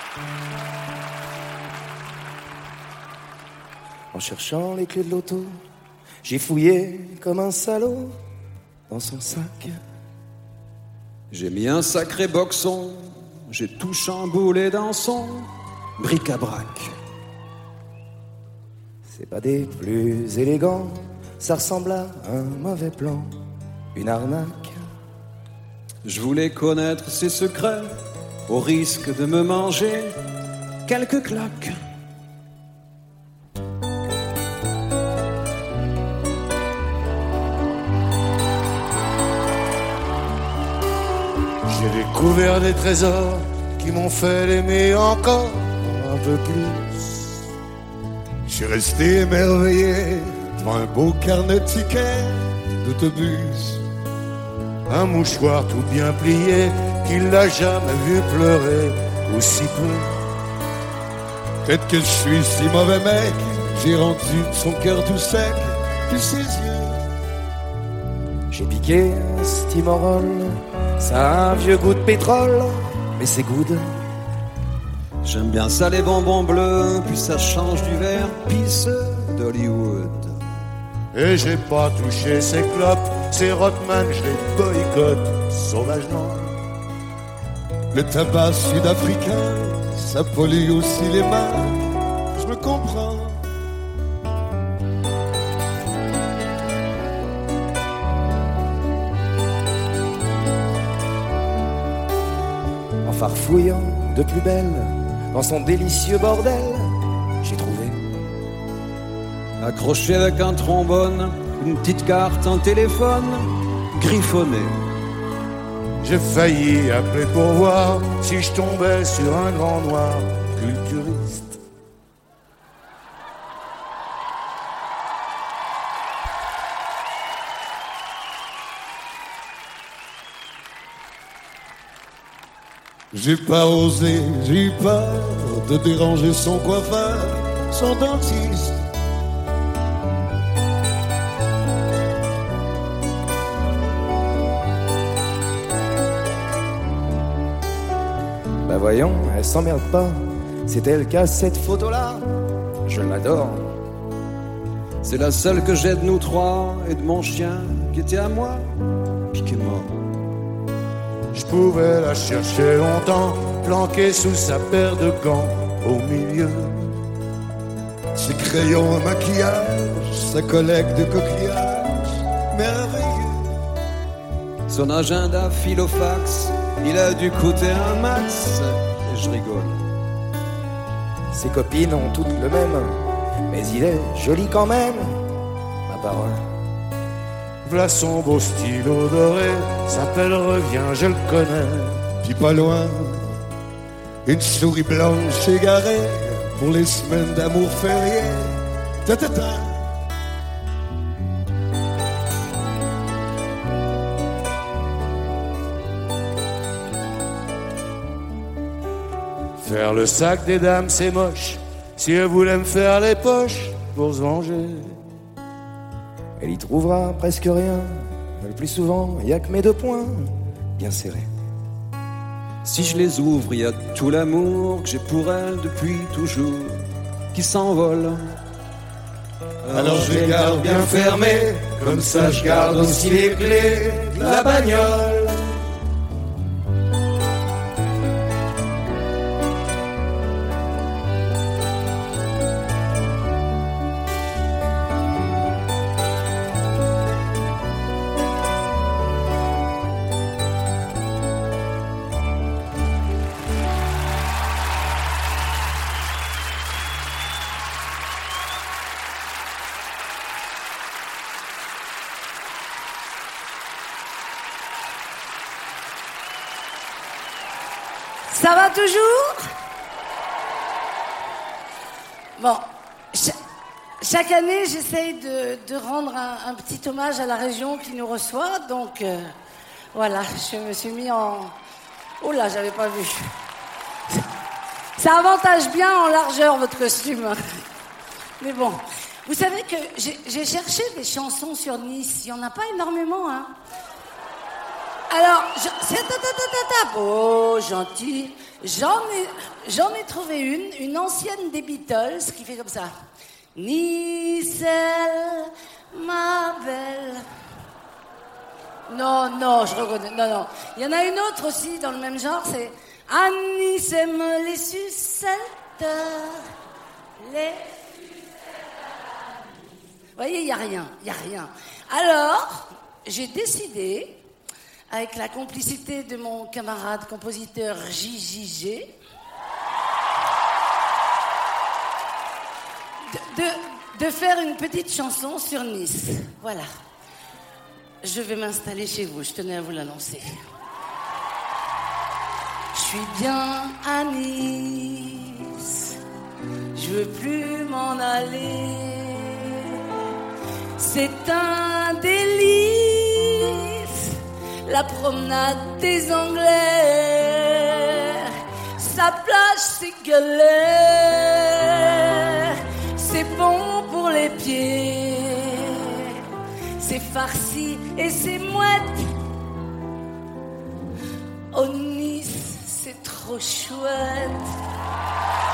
En cherchant les clés de l'auto, j'ai fouillé comme un salaud dans son sac. J'ai mis un sacré boxon, j'ai tout chamboulé dans son bric-à-brac. C'est pas des plus élégants, ça ressemble à un mauvais plan, une arnaque. Je voulais connaître ses secrets, au risque de me manger quelques claques. J'ai découvert des trésors qui m'ont fait l'aimer encore un peu plus. Je suis resté émerveillé devant un beau carnet de tickets d'autobus. Un mouchoir tout bien plié qu'il l'a jamais vu pleurer aussi peu. Peut-être que je suis si mauvais mec, j'ai rendu son cœur tout sec, puis ses yeux. J'ai piqué un Stimorol, ça a un vieux goût de pétrole, mais c'est good. J'aime bien ça les bonbons bleus, puis ça change du vert pisseux d'Hollywood. Et j'ai pas touché ces clopes, ces Rothman, je les boycotte sauvagement. Le tabac sud-africain, ça pollue aussi les mains, je me comprends. En farfouillant de plus belle dans son délicieux bordel, j'ai trouvé accroché avec un trombone, une petite carte, un téléphone griffonné. J'ai failli appeler pour voir si je tombais sur un grand noir culturiste. J'ai pas osé, j'ai eu peur de déranger son coiffeur, son dentiste. Bah voyons, elle s'emmerde pas, c'est elle qui a cette photo-là, je l'adore. C'est la seule que j'ai de nous trois et de mon chien qui était à moi, puis qui est mort. Je pouvais la chercher longtemps, planquée sous sa paire de gants au milieu. Ses crayons à maquillage, sa collecte de coquillages, merveilleux. Son agenda filofax, il a dû coûter un max, et je rigole. Ses copines ont toutes le même, mais il est joli quand même, ma parole. V'là son beau stylo doré, s'appelle Reviens, je le connais. Puis pas loin, une souris blanche égarée pour les semaines d'amour férié. Ta-ta-ta. Faire le sac des dames, c'est moche. Si elle voulait me faire les poches pour se venger. Elle y trouvera presque rien, le plus souvent, y a que mes 2 poings bien serrés. Si je les ouvre, il y a tout l'amour que j'ai pour elle depuis toujours qui s'envole. Alors je les garde bien fermés, comme ça je garde aussi les clés de la bagnole. Ça va toujours? Bon, chaque année, j'essaye de rendre un petit hommage à la région qui nous reçoit. Donc, voilà, je me suis mis en... Oh là, j'avais pas vu. Ça avantage bien en largeur, votre costume. Mais bon, vous savez que j'ai cherché des chansons sur Nice. Il n'y en a pas énormément, hein. Alors, oh, gentil. J'en ai trouvé une ancienne des Beatles qui fait comme ça. Nicelle, ma belle. Non, je reconnais. Non. Il y en a une autre aussi dans le même genre, c'est Anis aime les sucettes. Les Vous voyez, il n'y a rien. Alors, j'ai décidé, avec la complicité de mon camarade compositeur JJG, de faire une petite chanson sur Nice. Voilà. Je vais m'installer chez vous, je tenais à vous l'annoncer. Je suis bien à Nice, je veux plus m'en aller. C'est un délice, la promenade des Anglais. Sa plage, c'est galère, c'est bon pour les pieds. C'est farci et c'est mouette. Oh Nice, c'est trop chouette.